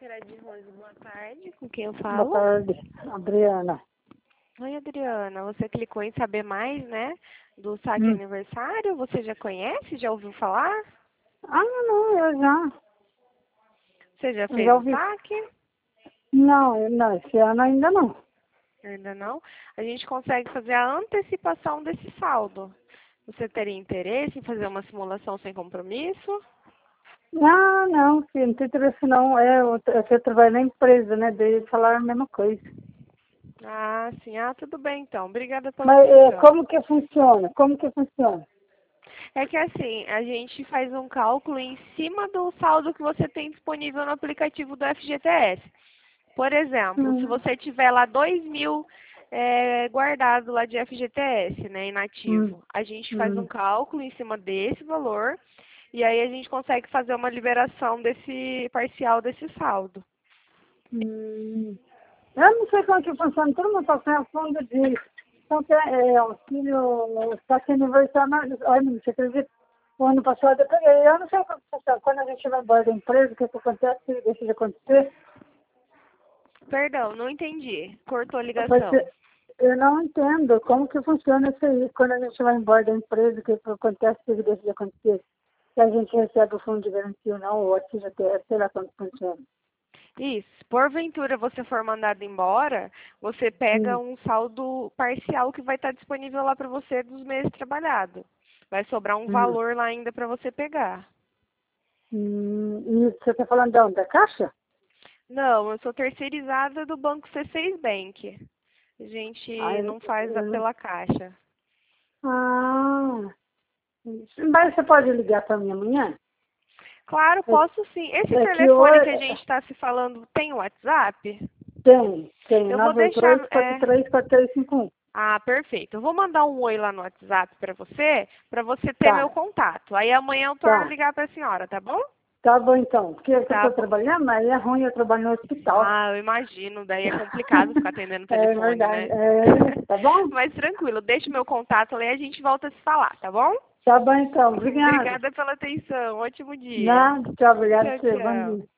Jardim Rose, boa tarde. Com quem eu Boa falo? tarde, Adriana. Oi, Adriana. Você clicou em saber mais, né? Do saque Hum. aniversário. Você já conhece? Já ouviu falar? Ah, não, Você já eu já fez o ouvi. saque? Não, esse ano ainda não. Ainda não? A gente consegue fazer a antecipação desse saldo. Você teria interesse em fazer uma simulação sem compromisso? Ah, não, filho, não tem interesse não. Eu trabalho na empresa, né? Daí falaram a mesma coisa. Ah, sim. Ah, tudo bem então. Obrigada pela Mas atenção. como que funciona? Como que funciona? É que assim, a gente faz um cálculo em cima do saldo que você tem disponível no aplicativo do FGTS. Por exemplo, se Hum, você tiver lá 2.000 guardado lá de FGTS, né, hum, inativo, a gente faz um hum, cálculo em cima desse valor e aí a gente consegue fazer uma liberação desse parcial desse saldo. hum. Eu não sei como que funciona. Todo mundo está sem fundo de... Então, que auxílio, está sem aniversário. Ai, não você acredita? O ano passado eu peguei. Eu não sei como que funciona. Quando a gente vai embora da empresa, o que acontece? Se deixa de acontecer. Perdão, não entendi. Cortou a Porque ligação. eu não entendo como que funciona isso aí. Quando a gente vai embora da empresa, o que acontece, se deixa de acontecer. Se a gente recebe o fundo de garantia ou não, ou assim, até, sei lá como funciona. Isso. Porventura você for mandado embora, você pega Hum. um saldo parcial que vai estar disponível lá para você dos meses trabalhados. Vai sobrar um Hum. valor lá ainda para você pegar. E você está falando de onde? Da Caixa? Não, eu sou terceirizada do Banco C6 Bank. A Ah, gente não faz pela Caixa. ah, mas você pode ligar para mim amanhã? Claro, É, posso sim. Esse é que telefone que hoje a gente está se falando tem WhatsApp? tem Eu vou deixar. 982-434351. Ah, perfeito. Eu vou mandar um oi lá no WhatsApp para você ter meu Tá, contato. Aí amanhã eu torno a tá. ligar para a senhora, tá bom? Tá bom então. Porque eu Tá estou bom. trabalhando, mas é ruim eu trabalho no hospital. Ah, eu imagino. Daí é complicado ficar atendendo o É telefone, verdade. né? Tá bom? Mas tranquilo, deixa o meu contato lá e a gente volta a se falar, tá bom? Tá bom então. Obrigada. Obrigada pela atenção. Ótimo dia. Nada, tchau, obrigado Tchau, por você. Bom tchau. dia.